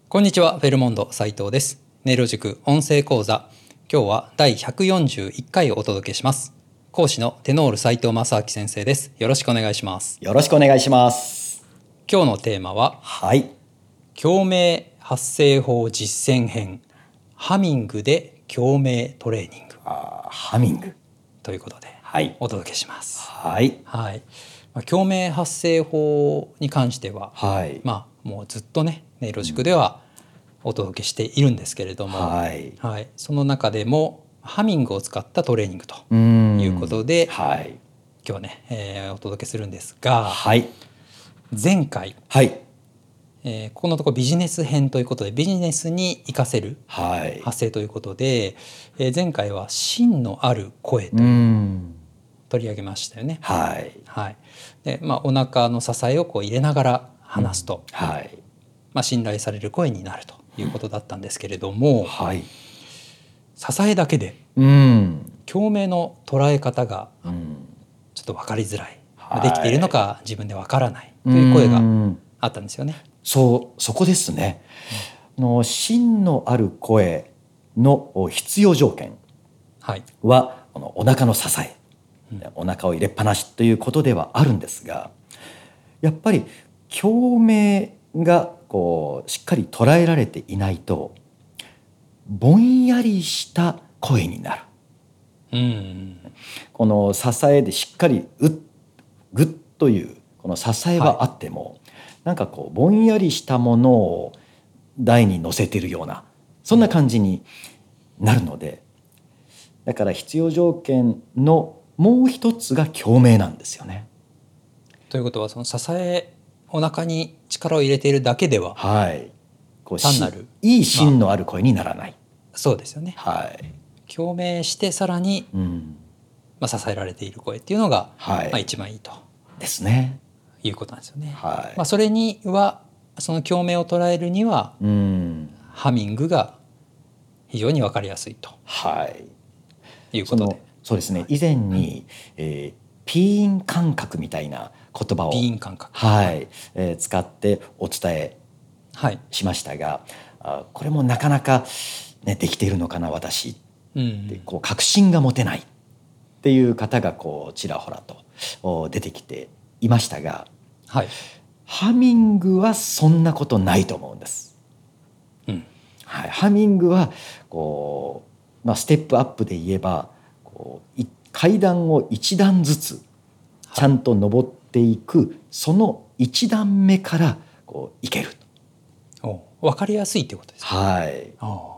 こんにちは、フェルモンド斉藤です。音色塾音声講座、今日は第141回をお届けします。講師のテノール斉藤正明先生です。よろしくお願いします。 よろしくお願いします。 今日のテーマは、共鳴発声法実践編、ハミングで共鳴トレーニング。 ハミングということで、お届けします。共鳴発声法に関しては、もうずっとね、音色塾ではお届けしているんですけれども、その中でもハミングを使ったトレーニングということで、今日はね、お届けするんですが、前回、ここのところビジネス編ということでビジネスに活かせる発声ということで、前回は芯のある声と取り上げましたよね。で、お腹の支えをこう入れながら話すと、信頼される声になるということだったんですけれども、支えだけで共鳴の捉え方がちょっと分かりづらい、できているのか自分で分からないという声があったんですよね。 そこですね。芯のある声の必要条件は、お腹の支え、お腹を入れっぱなしということではあるんですが、やっぱり共鳴がこうしっかり捉えられていないとぼんやりした声になる。この支えでしっかりグッというこの支えはあっても、なんかこうぼんやりしたものを台に乗せているような、そんな感じになるので、だから必要条件のもう一つが共鳴なんですよね。 ということは、その支え、お腹に力を入れているだけでは、単なるいい芯のある声にならない。 そうですよね。共鳴してさらに、支えられている声っていうのが、一番いいとですね。 いうことなんですよね。それには、その共鳴を捉えるには、ハミングが非常に分かりやすいということで、 そうですね。以前に、ピーン感覚みたいな言葉を使ってお伝えしましたが、これもなかなか、できているのかな私ってこう確信が持てないっていう方がこうちらほらと出てきていましたが、ハミングはそんなことないと思うんです。ハミングはこう、ステップアップで言えばこう階段を一段ずつちゃんと登っていく、その一段目からこういけると。 分かりやすいってことですね。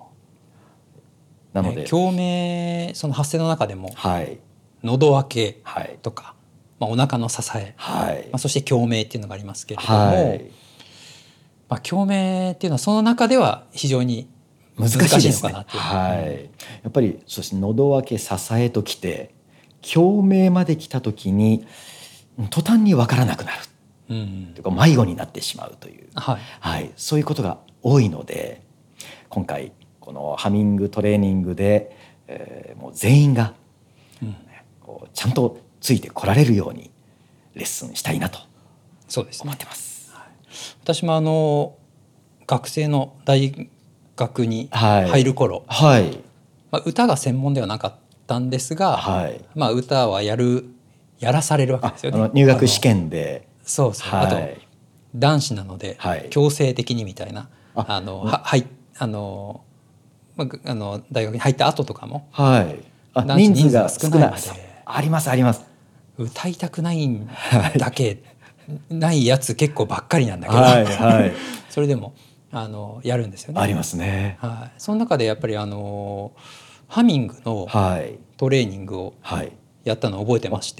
なので、 共鳴、その発声の中でも、喉開けとか、お腹の支え、そして共鳴っていうのがありますけれども、共鳴っていうのはその中では非常に難しいのかなっていう。 やっぱりそして喉開け支えときて共鳴まで来た時に途端に分からなくなる、というか迷子になってしまうという、そういうことが多いので、今回このハミングトレーニングで、もう全員が、こうちゃんとついてこられるようにレッスンしたいなと思ってます。 私も学生の大学に入る頃、歌が専門ではなかったんですが、歌はやらされるわけですよね。 入学試験で。 あと男子なので強制的にみたいな、大学に入った後とかも、 人数が少ないのでありますあります。 歌いたくないんだけないやつ結構ばっかりなんだけど、それでもやるんですよね。 ありますね。 その中でやっぱりハミングのトレーニングをやったのを覚えてまして、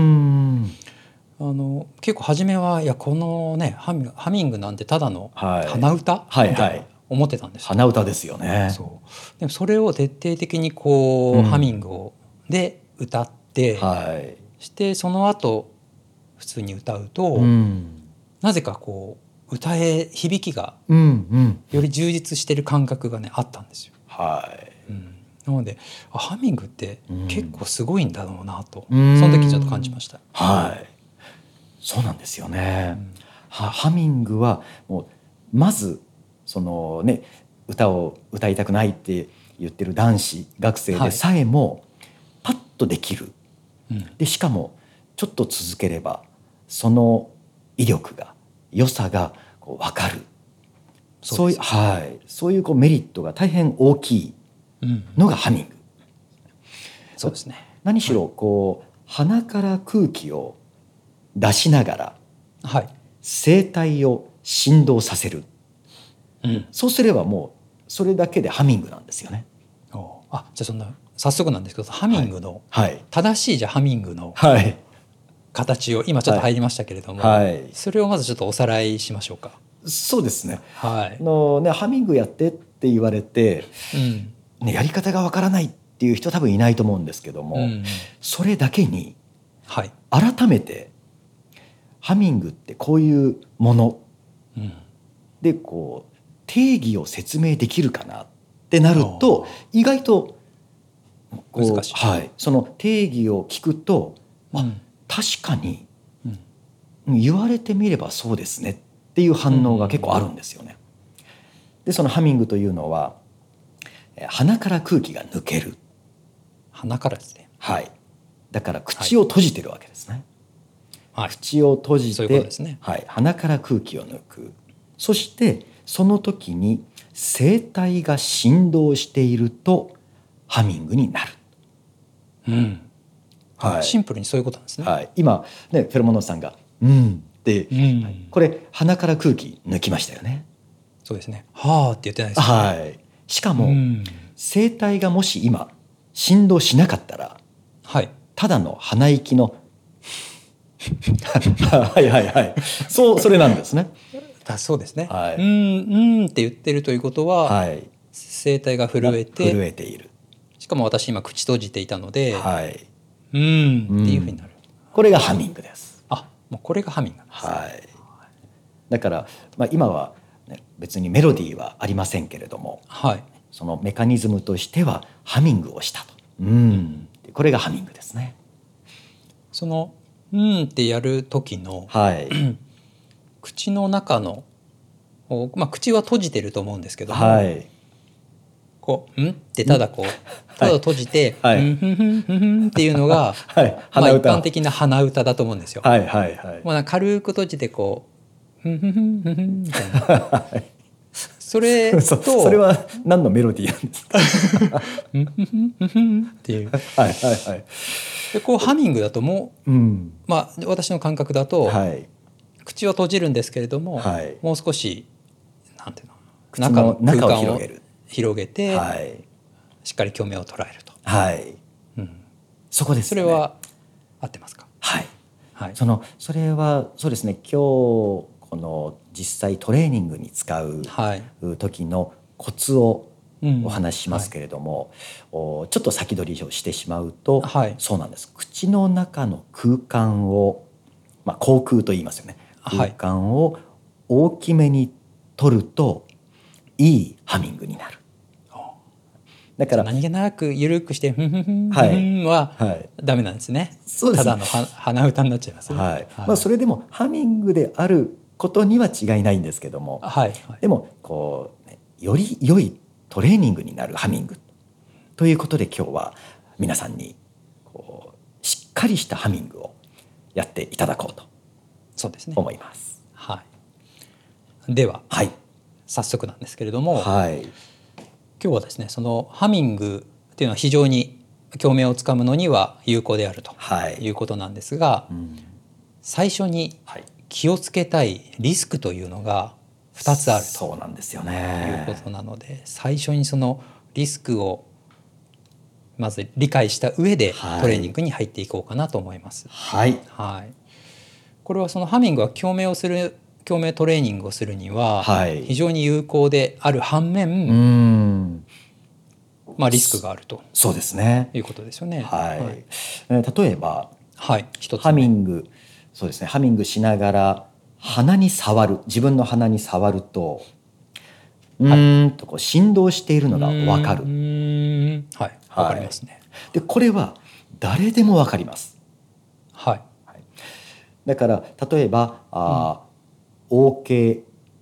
結構初めは、いやこのねハミングなんてただの鼻歌みたいな思ってたんですよ。 鼻歌ですよね。 でもそれを徹底的にこう、ハミングで歌って、してその後普通に歌うと、なぜかこう響きがより充実してる感覚がねあったんですよ。なのでハミングって結構すごいんだろうなと、その時ちょっと感じました。 そうなんですよね。ハミングはもうまずそのね歌を歌いたくないって言ってる男子学生でさえもパッとできる、でしかもちょっと続ければその威力が良さがこう分かる、そういうこうメリットが大変大きいのがハミング。 そうですね。 何しろこう鼻から空気を出しながら声帯を振動させる、そうすればもうそれだけでハミングなんですよね。 じゃあそんな早速なんですけど、ハミングの、正しいじゃハミングの形を今ちょっと入りましたけれども、それをまずちょっとおさらいしましょうか。 そうですね。ハミングやってって言われて、やり方がわからないっていう人多分いないと思うんですけども、それだけに改めてハミングってこういうもの、でこう定義を説明できるかなってなると意外と難しい。 その定義を聞くと、確かに言われてみればそうですねっていう反応が結構あるんですよね。でそのハミングというのは鼻から空気が抜ける。 鼻からですね。 だから口を閉じてるわけですね。口を閉じて、 そういうことですね。 鼻から空気を抜く。そしてその時に声帯が振動しているとハミングになる。 シンプルにそういうことなんですね。 今ねフェロモノさんがで、これ鼻から空気抜きましたよね。 そうですね。はーって言ってないですね。 しかも声帯がもし今振動しなかったら、ただの鼻息のそれなんですね。 そうですね。って言ってるということは、声帯が震えている。 しかも私今口閉じていたので、っていうふうになる。 これがハミングです。 もうこれがハミングなんですね。 だから、今は、別にメロディーはありませんけれども、そのメカニズムとしてはハミングをしたと。これがハミングですね。 そのってやる時の、口の中の、口は閉じてると思うんですけども、こうってただ閉じてっていうのが一般的な鼻歌だと思うんですよ。軽く閉じてこうみたいな。それは何のメロディーなんですかっていう。でこうハミングだともう、私の感覚だと、口を閉じるんですけれども、もう少しなんていうの、中の空間を広げて、しっかり共鳴を捉えると。 そこですね。 それは合ってますか？ それはそうですね。今日この実際トレーニングに使う時のコツをお話ししますけれども、ちょっと先取りをしてしまうと、そうなんです。口の中の空間を、口腔と言いますよね。空間を大きめに取るといいハミングになる。だから何気なく緩くしてはダメなんですね。ただの鼻歌になっちゃいますね。 それでもハミングであることには違いないんですけども、でもこうより良いトレーニングになるハミングということで今日は皆さんにこうしっかりしたハミングをやっていただこうと思います。 では、早速なんですけれども、今日はですねそのハミングっていうのは非常に共鳴をつかむのには有効であるということなんですが、最初に気をつけたいリスクというのが2つあるということなので、最初にそのリスクをまず理解した上でトレーニングに入っていこうかなと思います。これはそのハミングは共鳴トレーニングをするには非常に有効である反面、リスクがあるということですよね。 例えば、ハミング、そうですね、ハミングしながら鼻に触る、自分の鼻に触るととこう振動しているのが分かる。 わかりますね。 でこれは誰でも分かります。だから例えばOK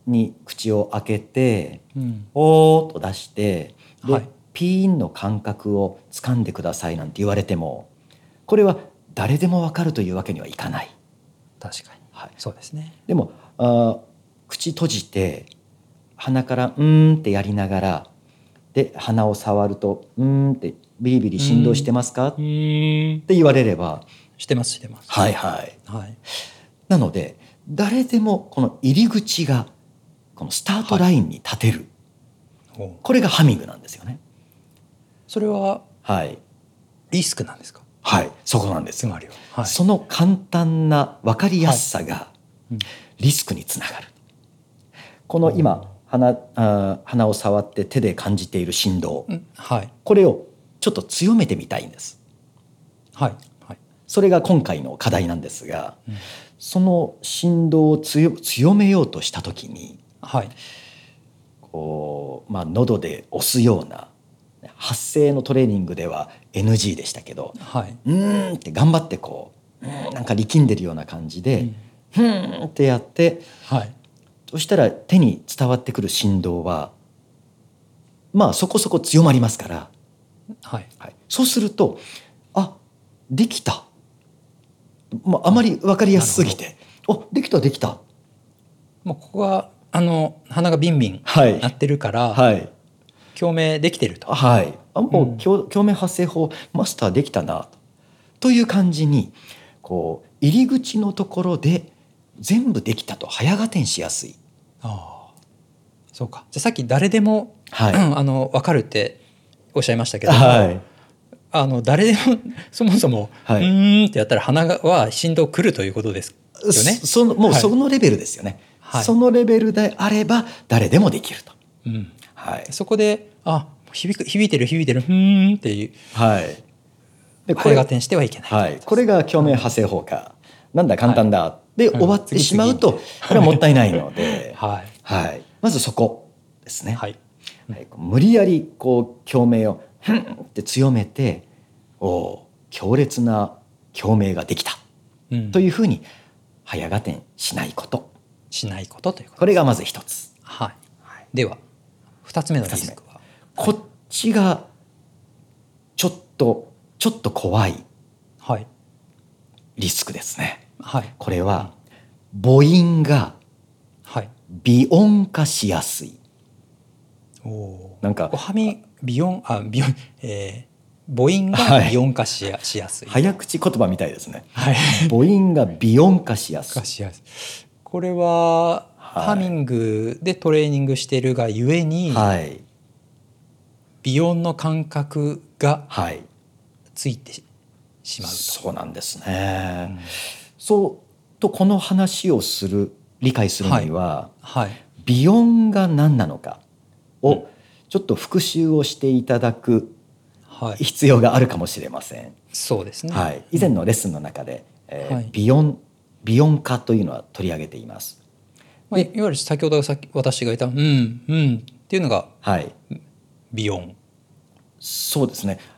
に口を開けて、おーと出してで、はい、ピーンの感覚を掴んでくださいなんて言われてもこれは誰でも分かるというわけにはいかない。 確かに、はい、そうですね。 でも口閉じて鼻からってやりながらで鼻を触るとってビリビリ振動してますかって言われればしてますしてます。 はいはい、はい、なので誰でもこの入り口がこのスタートラインに立てる、はい、これがハミングなんですよね。 それははいリスクなんですか？ はい、そこなんです。 つまりは、 はい、その簡単な分かりやすさがリスクにつながる。この今鼻を触って手で感じている振動、 はい、 これをちょっと強めてみたいんです。 はいはい、 それが今回の課題なんですが、その振動を強めようとした時に、 はい、 こう喉で押すような発声のトレーニングでは NG でしたけど、 はい、 って頑張ってこうなんか力んでるような感じで、ってやって、はい、そしたら手に伝わってくる振動はそこそこ強まりますから、 はいはい、そうするとできた、あまり分かりやすすぎてできたもうここは鼻がビンビン鳴ってるから、 はいはい、 共鳴できてると、 はい、もう共鳴発声法マスターできたなという感じにこう入り口のところで全部できたと早合点しやすい。 そうか。じゃあさっき誰でも、はい、分かるっておっしゃいましたけど、 はい、 誰でもそもそも、はい、ってやったら鼻は振動くるということですよね。 もうそのレベルですよね、はい、そのレベルであれば誰でもできると、 はい、そこで響いてるっていう、はい、で早合点してはいけない、 はい、これが共鳴派生法か、なんだ簡単だ、はい、で終わってしまうとこれはもったいないので、はいはい、まずそこですね、はいはい、無理やりこう共鳴をって強めて強烈な共鳴ができた、というふうに早合点しないことということ、これがまず一つ、 はいはい、では二つ目のリスクはこっちがちょっと怖いリスクですね、はい、これは母音が微音化しやすい、 なんか微音母音が微音化しやすい、 早口言葉みたいですね、はい、母音が微音化しやすいこれは、ハミングでトレーニングしているがゆえに、はい、微音の感覚がついてしまうと、 そうなんですね、そうとこの話を理解するには、はいはい、微音が何なのかをちょっと復習をしていただく必要があるかもしれません、 そうですね、 はい、以前のレッスンの中で、微音化というのは取り上げています、 いわゆる先ほど私が言ったっていうのが微音、 そうですね、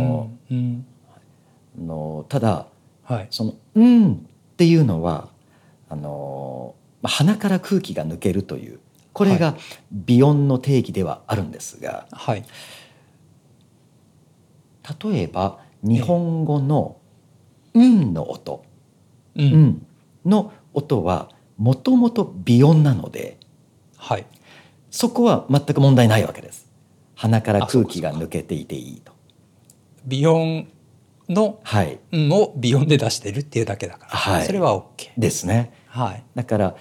ただ、はい、そのっていうのは鼻から空気が抜けるというこれが微音の定義ではあるんですが、はい、例えば日本語のの音、の音はもともと微音なので、はい、そこは全く問題ないわけです。鼻から空気が抜けていていいと。 微音の「を微音で出してるっていうだけだから、はい、それは OK ですね、はい、だから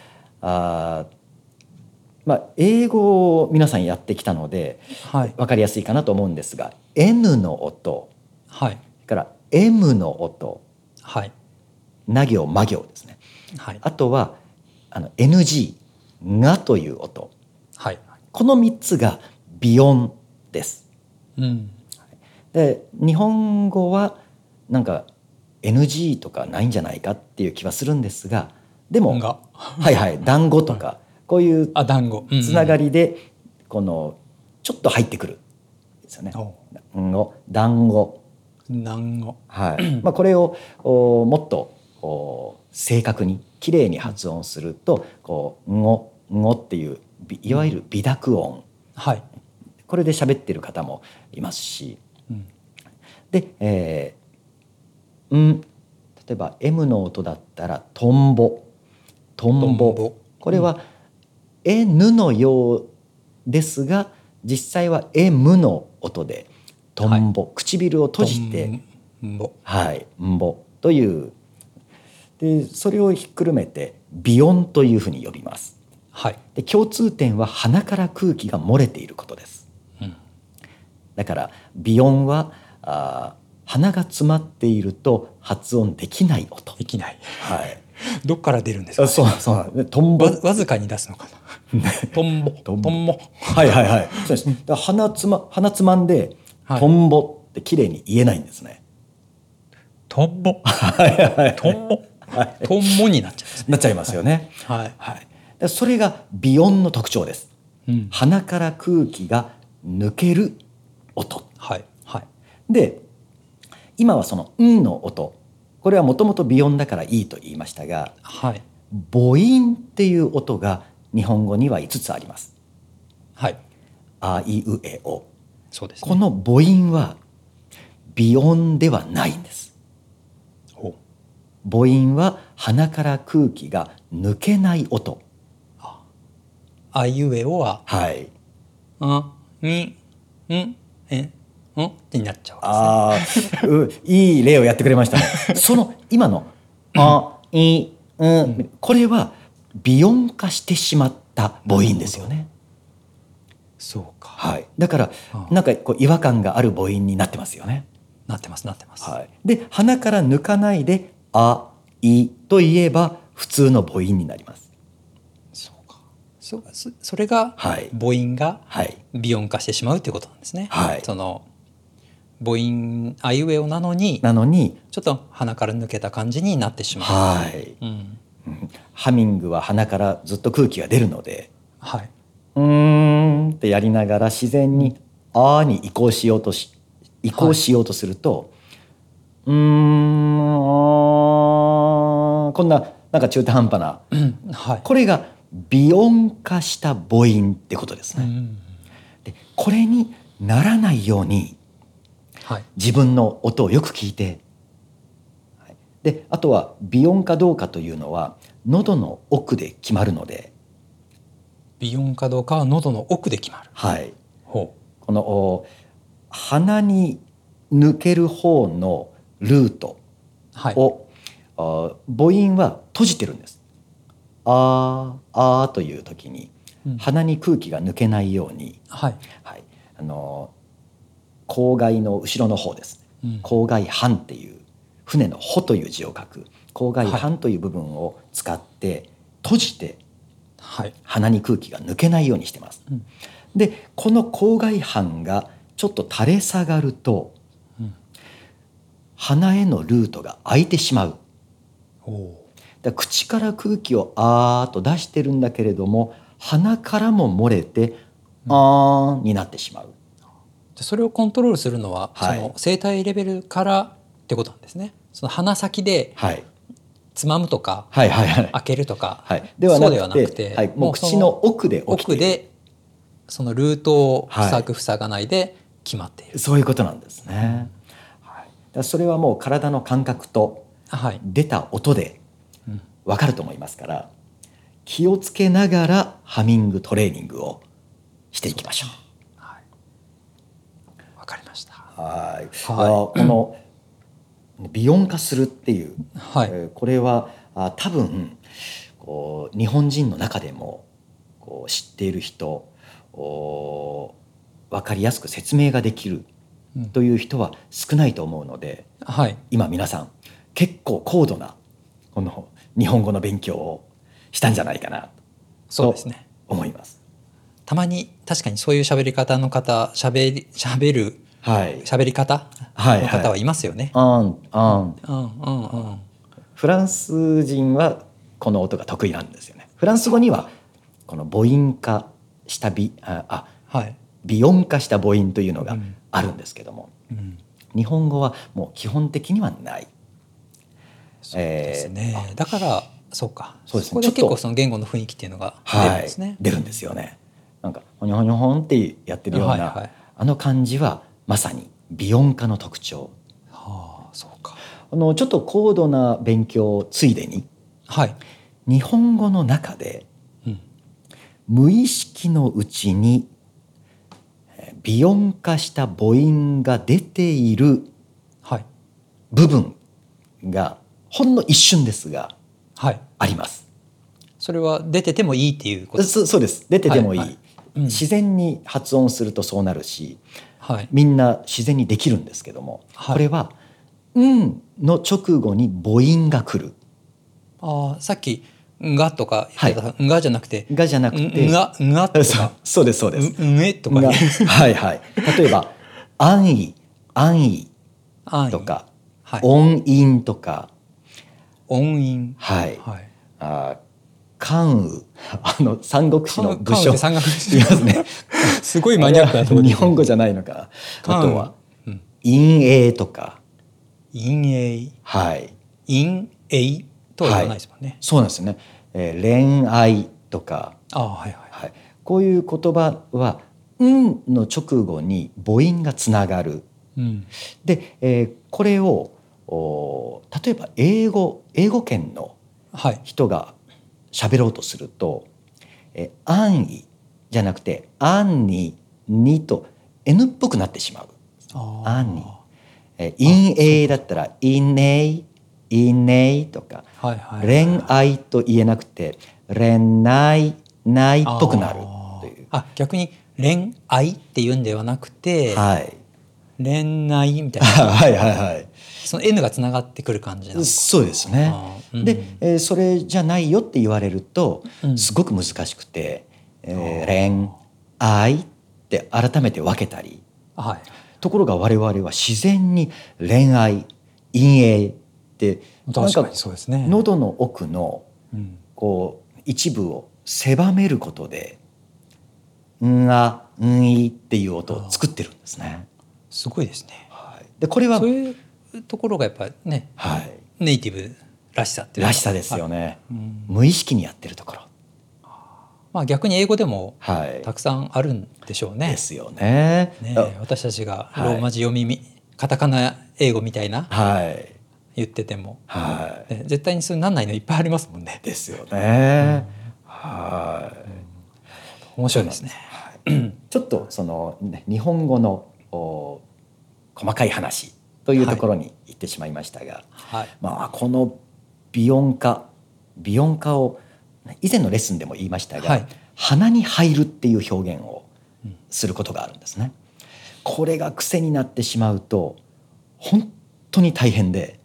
英語を皆さんやってきたので、はい、分かりやすいかなと思うんですが N の音、はい、それから M の音、はい、な行ま行ですね、はい、あとはNG がという音、はい、この3つが微音です、で日本語はなんか NG とかないんじゃないかっていう気はするんですが、でもはいはい団子とかこういうつながりでこのちょっと入ってくるですよね。団子、はい、これをもっと正確にきれいに発音するとこう語っていういわゆる微濁音、 はい、 これで喋ってる方もいますし、で、例えば M の音だったらトンボ、これは N のようですが実際は M の音でトンボ、唇を閉じてんぼというで、それをひっくるめて鼻音というふうに呼びます。で共通点は鼻から空気が漏れていることです。だから鼻音は鼻が詰まっていると発音できない音。 できない。 はい。 どっから出るんですか、ね。 そうトンボ。 わずかに出すのかな。トンボ。 はいはいはい。そうです。だ鼻つまんで、トンボって綺麗に言えないんですね。 トンボ。トンボ。トンボになっちゃう、 なっちゃいますよね。 はい。 でそれが鼻音の特徴です。鼻から空気が抜ける音。で今はその「ん」の音、これはもともと鼻音だからいいと言いましたが、母音っていう音が日本語には5つあります。あいうえお。 そうですね。 この母音は鼻音ではないんです。母音は鼻から空気が抜けない音。 あいうえおはってなっちゃうんですね。 いい例をやってくれましたね。その今のこれは鼻音化してしまった母音ですよね。 そうか。 だからなんかこう違和感がある母音になってますよね。 なってます。 で鼻から抜かないであいと言えば普通の母音になります。 そうか。それが母音が鼻音化してしまうということなんですね。その母音あいうえおなのにちょっと鼻から抜けた感じになってしまう。 ハミングは鼻からずっと空気が出るので、ってやりながら自然にあに移行しようとすると、こんななんか中途半端な、これが鼻音化した母音ってことですね。でこれにならないように自分の音をよく聞いて、であとは鼻音かどうかというのは喉の奥で決まるので、 鼻音かどうかは喉の奥で決まる。 この鼻に抜ける方のルートを、母音は閉じてるんです。あーという時に鼻に空気が抜けないように、口外の後ろの方ですね、口外範っていう船の帆という字を書く口外範という部分を使って閉じて鼻に空気が抜けないようにしてます。でこの口外範がちょっと垂れ下がると、鼻へのルートが開いてしまう。だ口から空気をあーと出してるんだけれども鼻からも漏れてあーになってしまう。 それをコントロールするのは、その声帯レベルからってことなんですね。その鼻先でつまむとか、開けるとか、 ではなくて、もう口の奥で起きている。 そのルートを塞がないで決まっている。 そういうことなんですね。それはもう体の感覚と出た音で分かると思いますから、気をつけながらハミングトレーニングをしていきましょう。 わかりました。 この鼻音化するっていう、これは多分日本人の中でも知っている人、分かりやすく説明ができるという人は少ないと思うので、今皆さん結構高度なこの日本語の勉強をしたんじゃないかなと思います。 たまに確かにそういう喋り方の方、喋り方の方はいますよね。 フランス人はこの音が得意なんですよね。フランス語にはこの母音化した鼻音化した母音というのがあるんですけども、日本語はもう基本的にはない。 そうですね。だからそうか。 そうですね。 ここで結構その言語の雰囲気っていうのが出るんですね。はい、 出るんですよね。なんかほにょほにょほんってやってるような、はいはい、あの感じはまさに美音家の特徴。 はあ、そうか。 ちょっと高度な勉強ついでに、 はい、 日本語の中で、無意識のうちに美音化した母音が出ている部分がほんの一瞬ですが、はい、あります。 それは出ててもいいっていうことですか？ そうです。出ててもいい、はいはい、自然に発音するとそうなるし、はい、みんな自然にできるんですけども、はい、これはの直後に母音が来る。 さっきがとか言ってた、はい、がじゃなくてがじゃなくてがとかそうですそうです。 えとかはいはい。例えば安易とか、はい、音韻とか音韻、 はい、はい、関羽三国志の武将三国志いますねすごいマニアックなところ日本語じゃないのか。あとは陰影とか陰影、 はい、 陰影とは言わないですもんね、はい、 そうなんですね。恋愛とか、 はいはいはい、 こういう言葉はの直後に母音がつながる、で、これを例えば英語圏の人が喋ろうとすると、安易じゃなくて安にと N っぽくなってしまう。安に、陰影だったら陰影とか、はいはいはいはい、恋愛と言えなくて恋愛っぽくなるという。 逆に恋愛っていうんではなくて、はい、恋愛みたいなはいはいはい、 その N がつながってくる感じなのか。 そうですね。で、それじゃないよって言われるとすごく難しくて、恋愛って改めて分けたり、はい、ところが我々は自然に恋愛陰影ってなんか喉の奥のこう一部を狭めることでんがんいっていう音を作ってるんですね。 すごいですね。 はい、でこれはそういうところがやっぱりね、はい、ネイティブらしさっていうらしさですよね。無意識にやってるところ。 逆に英語でもたくさんあるんでしょうね。 ですよね。 私たちがローマ字読み、カタカナ英語みたいな、言ってても、絶対にそうなんないのいっぱいありますもんね。 ですよね。 面白いですね。 ちょっとその日本語の細かい話というところに行ってしまいましたが、この美音化を以前のレッスンでも言いましたが、鼻に入るっていう表現をすることがあるんですね。これが癖になってしまうと本当に大変で、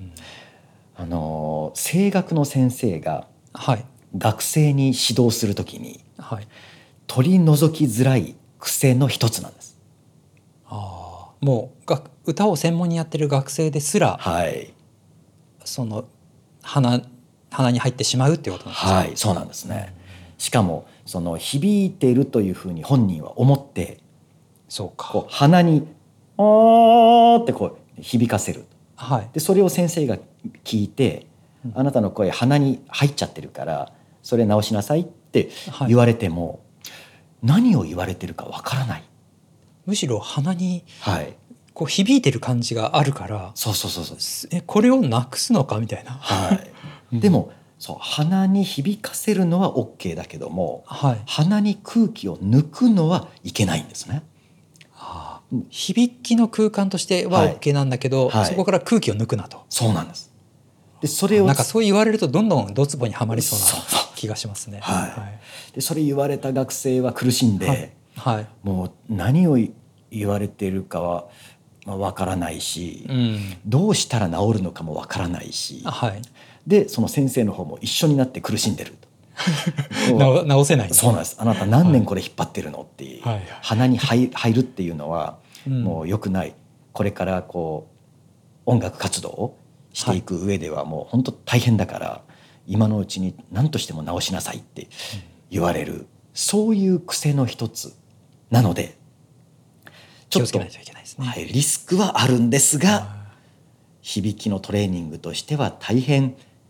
声楽の先生が学生に指導するときに取り除きづらい癖の一つなんです。 もう歌を専門にやってる学生ですら、その鼻に入ってしまうっていうことなんですか？ そうなんですね。しかもその響いているというふうに本人は思って、こう鼻に「あー」ってこう響かせる、でそれを先生が聞いて、あなたの声鼻に入っちゃってるからそれ直しなさいって言われても、何を言われてるかわからない。 むしろ鼻にこう響いてる感じがあるから、これをなくすのかみたいな。 でも鼻に響かせるのは OK だけども、鼻に空気を抜くのはいけないんですね。 響きの空間としては OK なんだけど、そこから空気を抜くなと。 そうなんです。でそれをなんかそう言われるとどんどんドツボにはまりそうな気がしますね。 でそれ言われた学生は苦しんで、もう何を言われているかはわからないし、どうしたら治るのかもわからないし、でその先生の方も一緒になって苦しんでると直せない。 そうなんです。あなた何年これ引っ張ってるのっていう、鼻に入るっていうのはもう良くない、これからこう音楽活動をしていく上ではもう本当大変だから、今のうちに何としても直しなさいって言われる、そういう癖の一つなので、 気をつけないといけないですね。 リスクはあるんですが、響きのトレーニングとしては大変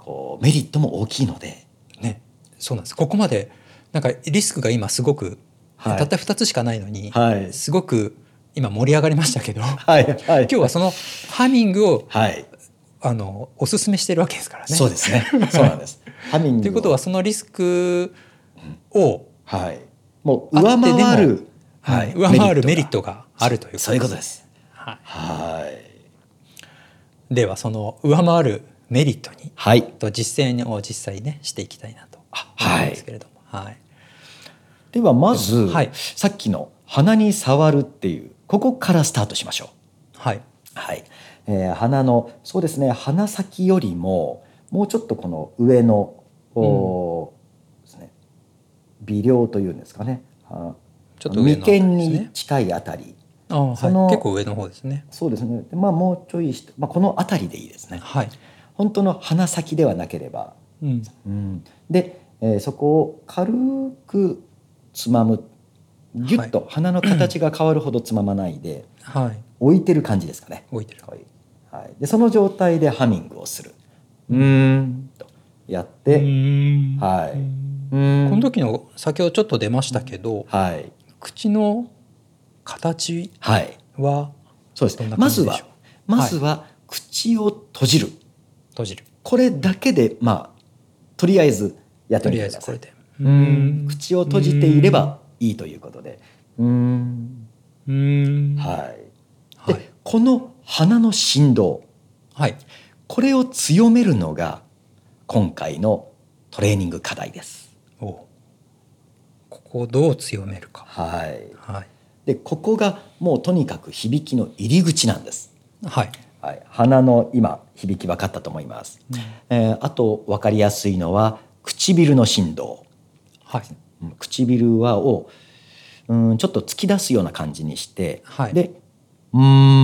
こうメリットも大きいので、 ね、そうなんです。ここまでなんかリスクが今すごく、たった2つしかないのに、すごく今盛り上がりましたけど、今日はそのハミングを、おすすめしてるわけですからね。 そうですね。そうなんです。ハミングということはそのリスクを、 もう上回るメリットがあるということです。 そういうことです。 ではその上回るメリットに、と実践を実際ねしていきたいなと思うんですけれども、 ではまず、さっきの鼻に触るっていうここからスタートしましょう。鼻のそうですね、鼻先よりももうちょっとこの上のですね、微量というんですかね、 ちょっと上の眉間に近いあたり、 結構上の方ですね。 そうですね。もうちょいして、このあたりでいいですね。本当の鼻先ではなければ、で、そこを軽くつまむ、ギュッと鼻の形が変わるほどつままないで、置いてる感じですかね。 置いてる。 でその状態でハミングをする。とやって、この時の先ほどちょっと出ましたけど、口の形はそうです。まずは口を閉じる。これだけでとりあえずやってみてください。口を閉じていればいいということで、でこの鼻の振動、これを強めるのが今回のトレーニング課題です。 ここをどう強めるか。 でここがもうとにかく響きの入り口なんです。鼻の今響き分かったと思います。あと分かりやすいのは唇の振動。唇をちょっと突き出すような感じにして、でこ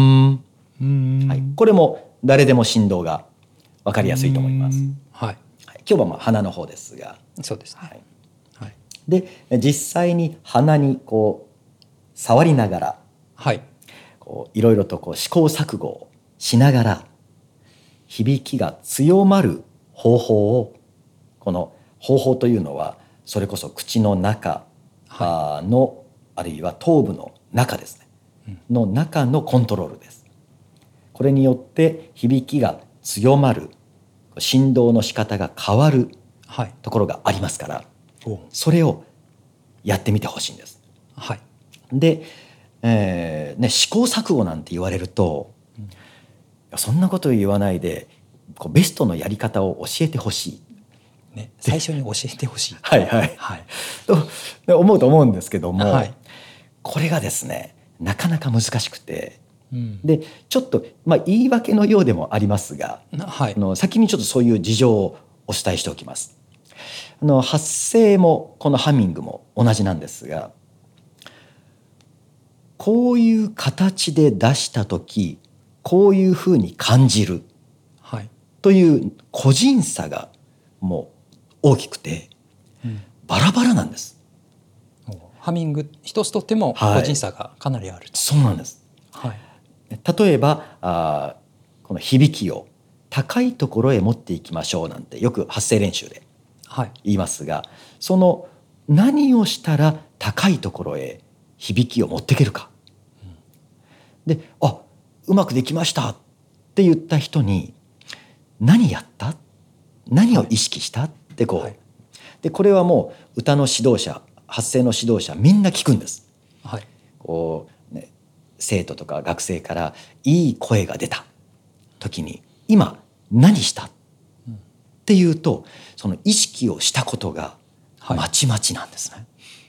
れも誰でも振動が分かりやすいと思います。今日は鼻の方ですが、 そうですね。 で実際に鼻にこう触りながら、いろいろと試行錯誤をしながら響きが強まる方法を、この方法というのはそれこそ口の中の、あるいは頭部の中ですね、の中のコントロールです。これによって響きが強まる、振動の仕方が変わるところがありますから、それをやってみてほしいんです。で、試行錯誤なんて言われると、そんなこと言わないでベストのやり方を教えてほしい、 最初に教えてほしいと思うと思うんですけども、これがですねなかなか難しくて、でちょっと言い訳のようでもありますが、先にちょっとそういう事情をお伝えしておきます。発声もこのハミングも同じなんですが、こういう形で出した時こういうふうに感じるという個人差がもう大きくて、バラバラなんです。 ハミング一つとっても個人差がかなりある。 そうなんです。例えばこの響きを高いところへ持っていきましょうなんてよく発声練習で言いますが、その何をしたら高いところへ響きを持っていけるか、でうまくできましたって言った人に何やった？何を意識した？ってでこれはもう歌の指導者、発声の指導者みんな聞くんです。生徒とか学生からいい声が出た時に今何したっていうと、その意識をしたことがまちまちなんですね。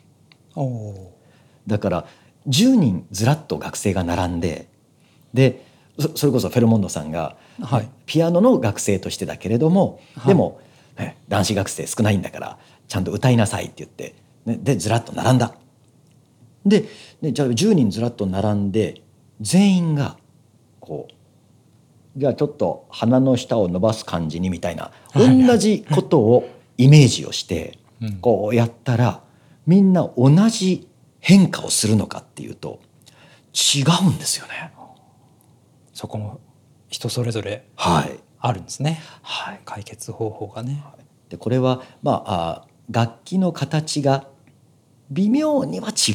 だから10人ずらっと学生が並んで、でそれこそフェルモンドさんが、ピアノの学生としてだけれども、でも、男子学生少ないんだからちゃんと歌いなさいって言って、でずらっと並んだ。でじゃあ10人ずらっと並んで全員がじゃあちょっと鼻の下を伸ばす感じにみたいな、同じことをイメージをしてこうやったらみんな同じ変化をするのかっていうと違うんですよね。 そこも人それぞれああるんですね、解決方法がね。 でこれは、楽器の形が微妙には違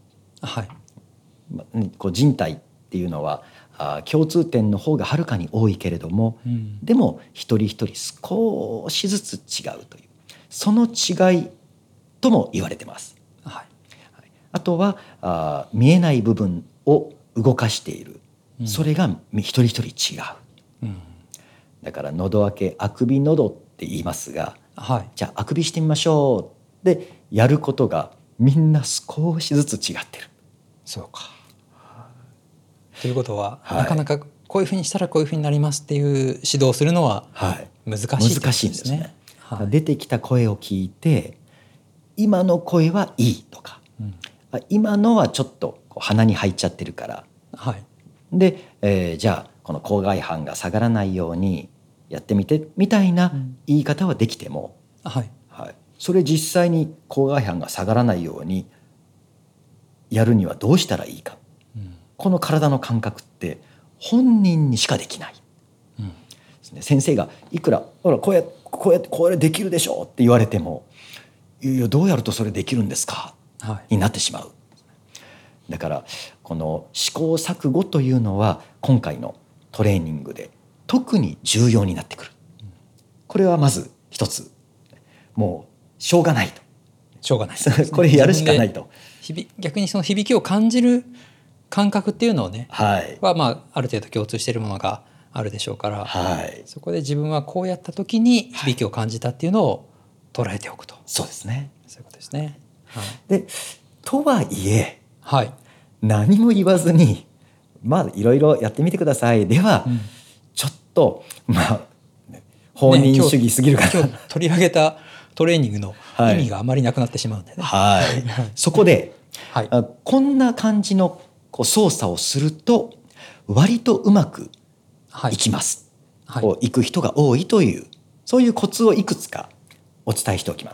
う、こう人体っていうのは共通点の方がはるかに多いけれども、でも一人一人少しずつ違うという、その違いとも言われてます。あとは見えない部分を動かしている、それが一人一人違う、だから喉開け、あくび喉って言いますが、じゃああくびしてみましょうでやることがみんな少しずつ違ってる。 そうか。ということは、なかなかこういうふうにしたらこういうふうになりますっていう指導をするのは難しいんですね。 出てきた声を聞いて、今の声はいいとか、今のはちょっと鼻に入っちゃってるから、で、じゃあこの口外反が下がらないようにやってみてみたいな言い方はできても、それ実際に口外反が下がらないようにやるにはどうしたらいいか、この体の感覚って本人にしかできない、先生がいくらほらこうやってこれできるでしょって言われても、いやどうやるとそれできるんですか、になってしまう。だからこの試行錯誤というのは今回のトレーニングで特に重要になってくる。これはまず一つ、もうしょうがないと、 しょうがないですね、 これやるしかないと。 逆にその響きを感じる感覚っていうのをね、ある程度共通しているものがあるでしょうから、そこで自分はこうやった時に響きを感じたっていうのを捉えておくと、 そうですね。 そういうことですね。 でとはいえ、何も言わずにいろいろやってみてくださいでは、ちょっと放任主義すぎるかな、 今日取り上げたトレーニングの意味があまりなくなってしまうんでね、 そこで、こんな感じの操作をすると割とうまくいきます、いく人が多いという、そういうコツをいくつかお伝えしておきます。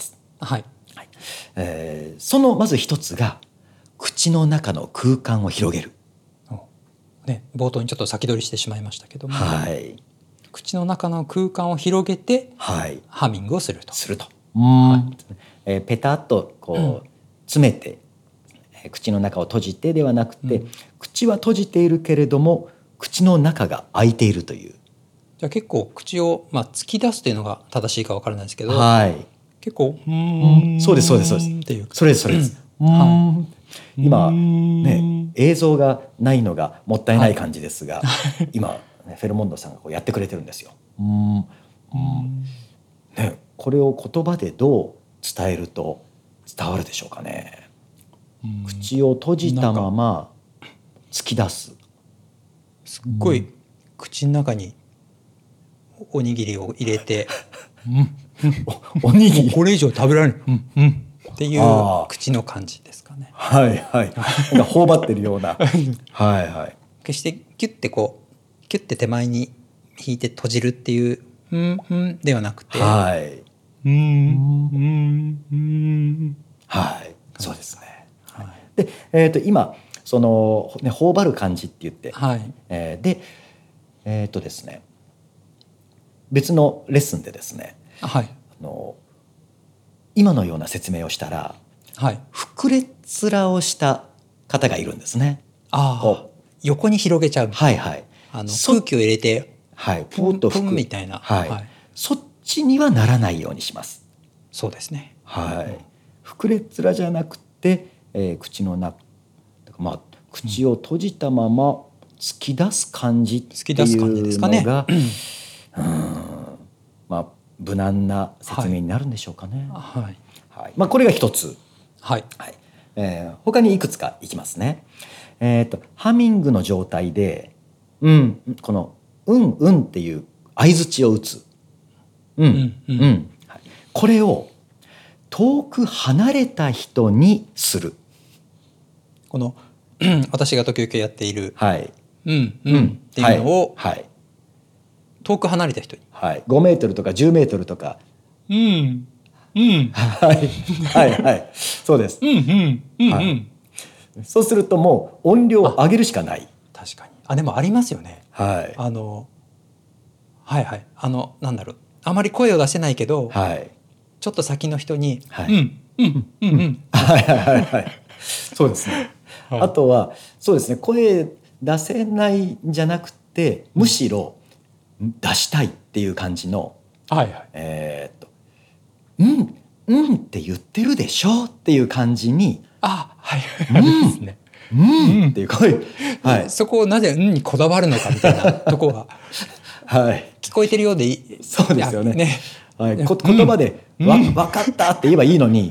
そのまず一つが口の中の空間を広げる、 冒頭にちょっと先取りしてしまいましたけども、口の中の空間を広げてハミングをすると。 ペタッと詰めて、口の中を閉じてではなくて、口は閉じているけれども口の中が開いているという。 じゃあ結構口を突き出すというのが正しいか分からないですけど、結構そうですっていう、それです今ね、映像がないのがもったいない感じですが、今フェルモンドさんがやってくれてるんですよ。これを言葉でどう伝えると伝わるでしょうかね。口を閉じたまま突き出す。 すっごい口の中におにぎりを入れておにぎりこれ以上食べられないっていう口の感じですかね。 頬張ってるような決してキュッてキュッて手前に引いて閉じるっていうではなくて、 そうですね。で、今その頬張る感じって言って、でですね、別のレッスンでですね、今のような説明をしたら、膨れ面をした方がいるんですね。 横に広げちゃう、空気を入れてポンとプンみたいな、 そっちにはならないようにします。 そうですね。 膨れ面じゃなくて、口の中、口を閉じたまま突き出す感じっていうのが、無難な説明になるんでしょうかね。これが一つ。他にいくつかいきますね。ハミングの状態で、このっていう相槌を打つ、これを遠く離れた人にする。 この私が時々やっているっていうのを遠く離れた人に、 5メートルとか10メートルとか、そうです。そうするともう音量を上げるしかない。 確かに。でもありますよね。 はいはい、なんだろう、あまり声を出せないけど、 はい、 ちょっと先の人に「うはい、 んうんうんうん」 はいはいはいはい、そうですね。 はいあとはそうですね、声出せないんじゃなくて、むしろ出したいっていう感じのはいはいうんうんって言ってるでしょっていう感じに、 はいあれですね。 うんっていう声、はい、 そこをなぜ「うん」にこだわるのかみたいなとこがはい、 聞こえてるようでそうですよね。 ね、 はい、言葉で分かったって言えばいいのに、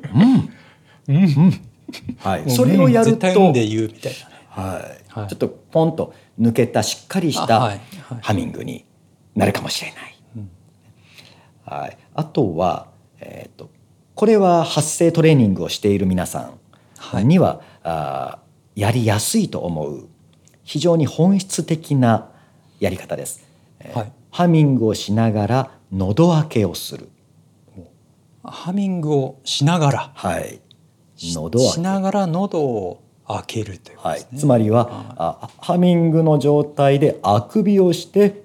はい、それをやる絶対「うん」 と、 で言うみたいなね。 はい、 はい、 ちょっとポンと抜けたしっかりしたはいはいハミングになるかもしれない。はい、あとは、これは発声トレーニングをしている皆さんには、やりやすいと思う非常に本質的なやり方です。 はい、 ハミングをしながら喉開けをする。 ハミングをしながら、 はい、 しながら喉を開けるということですね。 はい、つまりは、ハミングの状態であくびをして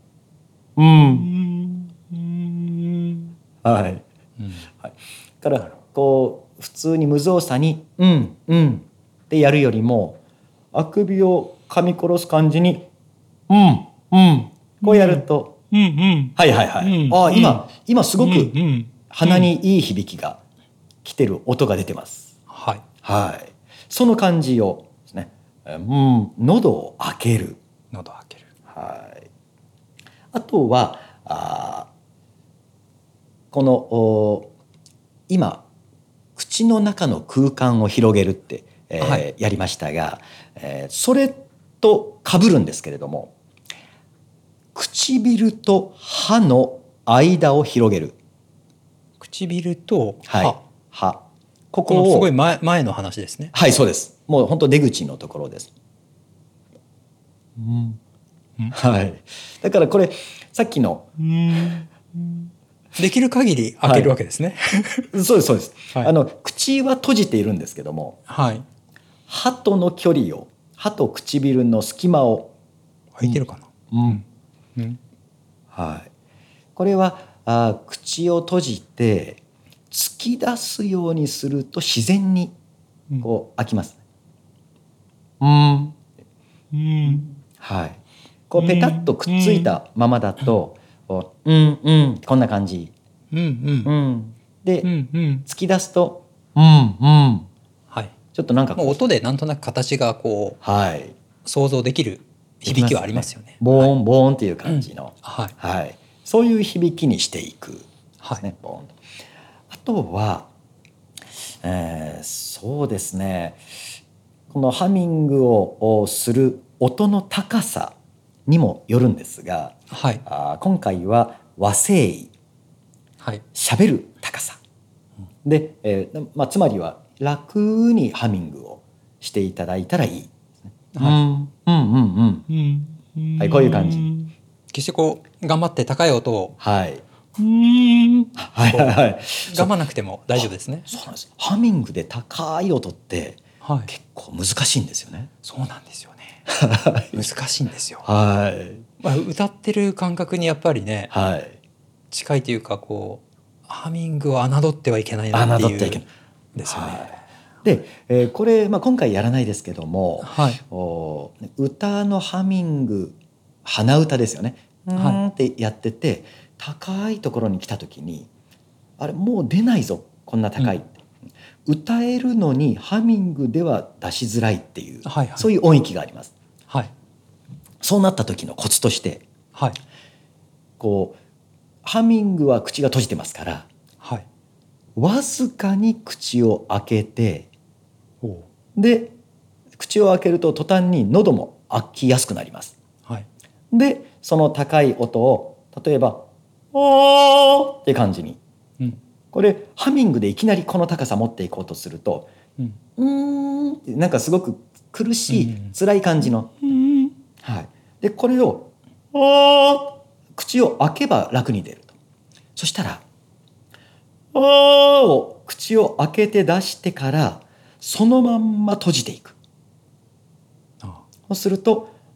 はい、はい、からこう普通に無造作にってやるよりも、あくびを噛み殺す感じにこうやると、はいはいはい、今すごく鼻にいい響きが来てる音が出てます。 はいはい、その感じをですね、喉を開ける。 喉を開ける。 はい、あとはこの今口の中の空間を広げるって、やりましたが、それと被るんですけれども、唇と歯の間を広げる。 唇と歯、 はい、歯、こここをのすごい前の話ですね。 はい、そうです。もう本当出口のところです。はい、だからこれさっきのできる限り開けるわけですね。 そうですそうです、 はい、 口は閉じているんですけども、 はい、 歯との距離を、歯と唇の隙間を開いてるかな。 はい、これは口を閉じて突き出すようにすると自然にこう開きます。はい、こうペタッとくっついたままだと、こんな感じ。で、突き出すとはい、ちょっとなんかもう音でなんとなく形がこう、 はい、 想像できる響きはありますよね。 ボーンボーンっていう感じの、 はいはい、そういう響きにしていくですね、 はい、 ボーンと。あとは、そうですね、このハミングをする音の高さにもよるんですが、 はい、 今回は和声位、 はい、 喋る高さで、つまりは楽にハミングをしていただいたらいい。はい、こういう感じ。 決してこう頑張って高い音を、 はい、はいはいはい、 頑張らなくても大丈夫ですね。 そうなんです。ハミングで高い音って結構難しいんですよね。 そうなんですよね。難しいんですよ。 はい。 歌ってる感覚にやっぱりね、 はい、 近いというか、こうハミングを侮ってはいけないなっていうですよね。 はい、で、これ、今回やらないですけども、 はい、 歌のハミング、鼻歌ですよね、ってやってて高いところに来た時に、あれもう出ないぞこんな高いって、歌えるのにハミングでは出しづらいっていう、そういう音域があります。 はい、 そうなった時のコツとして、 はい、 こうハミングは口が閉じてますから、 はい、 わずかに口を開けて、で口を開けると途端に喉も開きやすくなります。 はい、 でその高い音を例えば「おー」って感じに、これハミングでいきなりこの高さ持っていこうとするとってなんかすごく苦しい、辛い感じの、はい、でこれを「おー」口を開けば楽に出ると。そしたら「おー」を口を開けて出してからそのまんま閉じていく。そうすると「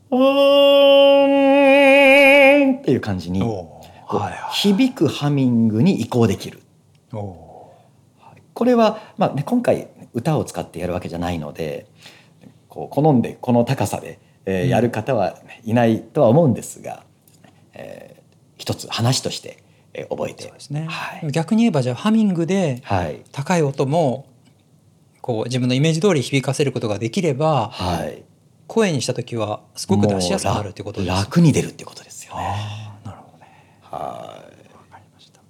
っていう感じに響くハミングに移行できる。これは、今回歌を使ってやるわけじゃないので好んでこの高さで、やる方はいないとは思うんですが、一つ話として覚えて、 そうですね。逆に言えばじゃあハミングで高い音も自分のイメージ通り響かせることができれば、声にした時はすごく出しやすくなるってことです。 楽に出るっていうことですよね。 なるほどね。 わかりました。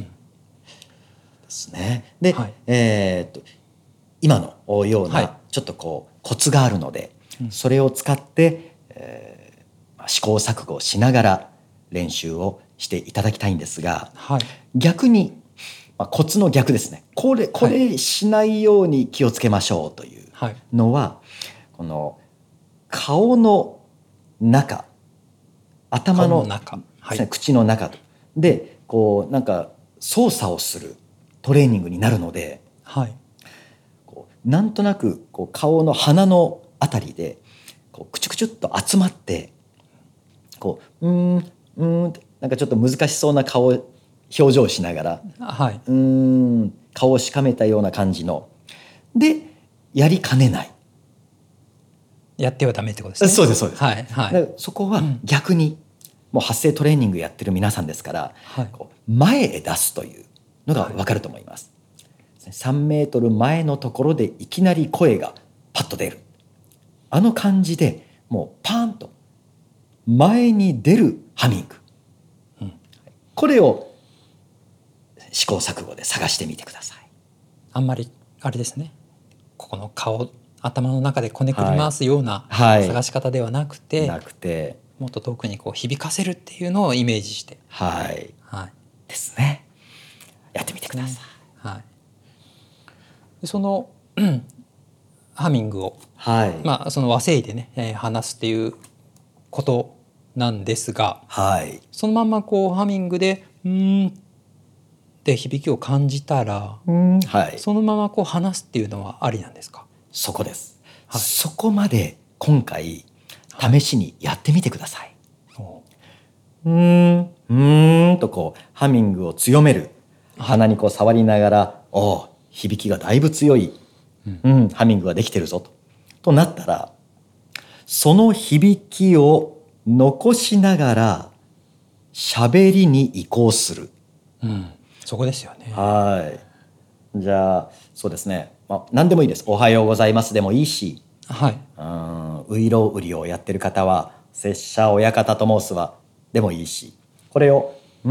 ですね。で、今のようなちょっとコツがあるので、それを使って、試行錯誤しながら練習をしていただきたいんですが、逆に、コツの逆ですね。これしないように気をつけましょうというのは、この顔の中、頭の中、口の中でなんか操作をするトレーニングになるので、なんとなく顔の鼻のあたりでクチュクチュっと集まってなんかちょっと難しそうな表情をしながら、顔をしかめたような感じのでやりかねない。 やってはダメってことですね。 そうですそうです。そこは逆にもう発声トレーニングやってる皆さんですから、前へ出すというのが分かると思います。3メートル前のところでいきなり声がパッと出る。あの感じでもうパーンと前に出るハミング。これを試行錯誤で探してみてください。 あんまりあれですね。ここの頭の中でこねくり回すような探し方ではなくて、もっと遠くに響かせるっていうのをイメージして、 ですね。やってみてください。そのハミングを、その和声でね、話すっていうことなんですが、そのまんまハミングでって響きを感じたら、そのまま話すっていうのはありなんですか？ そこです。そこまで今回試しにやってみてください。とハミングを強める、鼻に触りながら、響きがだいぶ強い、ハミングができてるぞとなったら、その響きを残しながら喋りに移行する。 そこですよね。 じゃあそうですね、何でもいいです。おはようございますでもいいし、ういろうりをやってる方は拙者親方と申すはでもいいし、これをと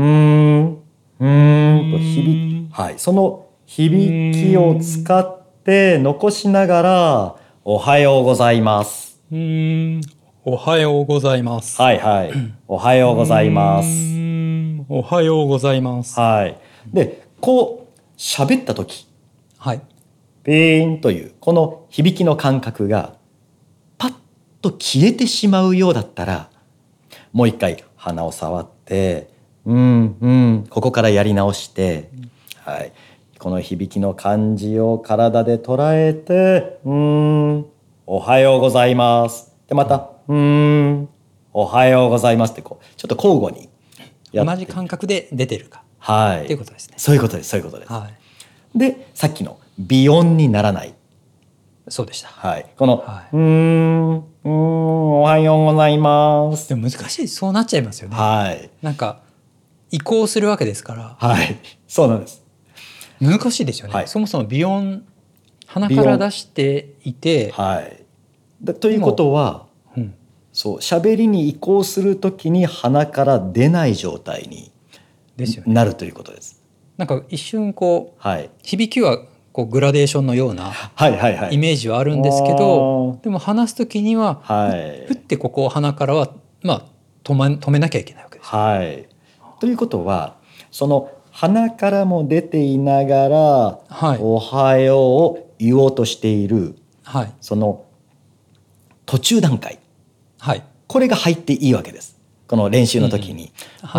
その響きを使って残しながらおはようございます、 おはようございます、 おはようございます、 おはようございます。 で喋った時、ピーンというこの響きの感覚がパッと消えてしまうようだったら、もう一回鼻を触ってここからやり直して、この響きの感じを体で捉えておはようございますでまたおはようございますってちょっと交互に同じ感覚で出てるかっていうことですね。 そういうことです。でさっきの鼻音にならない。 そうでした。 このおはようございます。 でも難しい。そうなっちゃいますよね。なんか移行するわけですから。 そうなんです。 難しいですよね。そもそも鼻音鼻から出していて、 ということは、喋りに移行するときに鼻から出ない状態になるということです。 なんか一瞬響きはグラデーションのようなイメージはあるんですけど、でも話すときにはふってここを鼻からは止めなきゃいけないわけです。 ということはその鼻からも出ていながら、おはようを言おうとしている、その途中段階、これが入っていいわけです。この練習の時に、お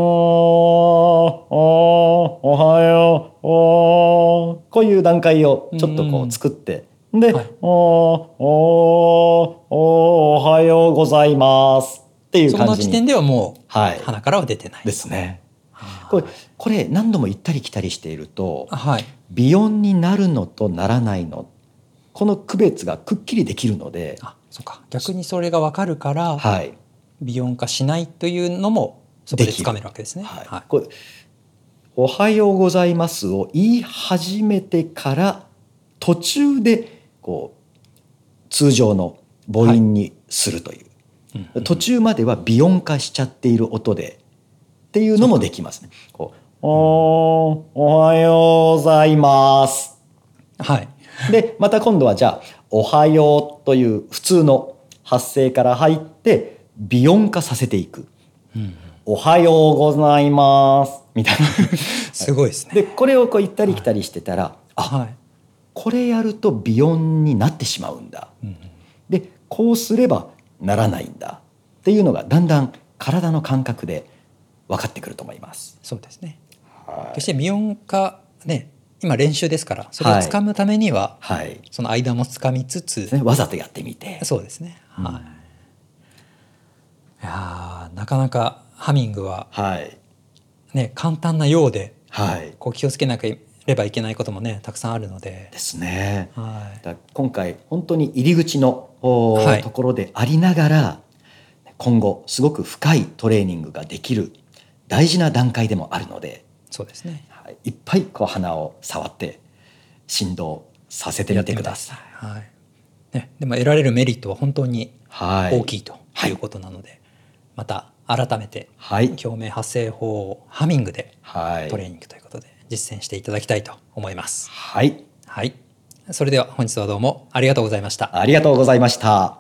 はよう、こういう段階をちょっと作って、で、おははようございますっていう感じに、 その時点ではもう、 はい、 鼻からは出てないですね。これ何度も行ったり来たりしていると、 はい、 鼻音になるのとならないの、この区別がくっきりできるので、 そうか、逆にそれが分かるから、 はい、 鼻音化しないというのもそこでつかめるわけですね。 はいはい、これおはようございますを言い始めてから途中でこう通常の母音にするという、はい、途中までは鼻音化しちゃっている音でっていうのもできますね。こう、おはようございます。 はい。 でまた今度はじゃあおはようという普通の発声から入って鼻音化させていく。おはようございますみたいなすごいですね。 でこれをこう行ったり来たりしてたら、はい、これやると鼻音になってしまうんだ、でこうすればならないんだっていうのがだんだん体の感覚で分かってくると思います。 そうですね、はい、決して鼻音化ね、今練習ですからそれをつかむためには、はい、その間もつかみつつ、 ね、わざとやってみて。 そうですね、はい、いやなかなかハミングは、はいね、簡単なようで、はい、こう気をつけなければいけないこともねたくさんあるのでですね、はい、だ今回本当に入り口の、はい、ところでありながら今後すごく深いトレーニングができる大事な段階でもあるので、 そうですね、 はい、いっぱいこう鼻を触って振動させてみてください。 はいね、でも得られるメリットは本当に大きいということなので、はい、また改めて、はい、共鳴発声法をハミングでトレーニングということで実践していただきたいと思います。 はい、 はい、それでは本日はどうもありがとうございました。 ありがとうございました。